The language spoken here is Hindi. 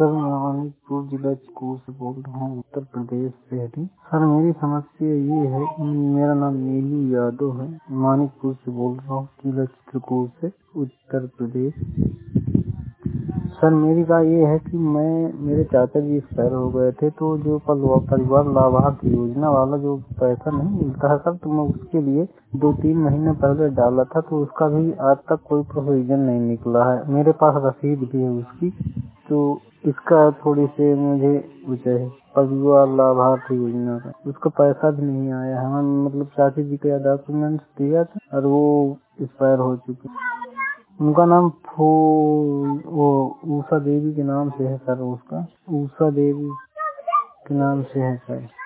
सर मैं मानिकपुर जिला स्कूल से बोल रहा हूँ, उत्तर प्रदेश से ही। सर मेरी समस्या ये है, मेरा नाम नीलू यादव है, मानिकपुर से बोल रहा हूँ, जिला चित्रकूट से, उत्तर प्रदेश। सर मेरी बात ये है कि मेरे चाचा जी एक्सपायर हो गए थे, तो जो परिवार लाभार्थी योजना वाला जो पैसा नहीं मिलता है सर, तो मैं उसके लिए 2-3 महीने पहले डाला था, तो उसका भी आज तक कोई प्रोविजन नहीं निकला है। मेरे पास रसीद भी है उसकी, तो इसका थोड़ी से मुझे चाहिए। परिवार लाभार्थी योजना का उसका पैसा भी नहीं आया है। मतलब चाची जी का डॉक्यूमेंट्स दिया था और वो एक्सपायर हो चुके। उनका नाम वो उषा देवी के नाम से है सर, उसका उषा देवी के नाम से है सर।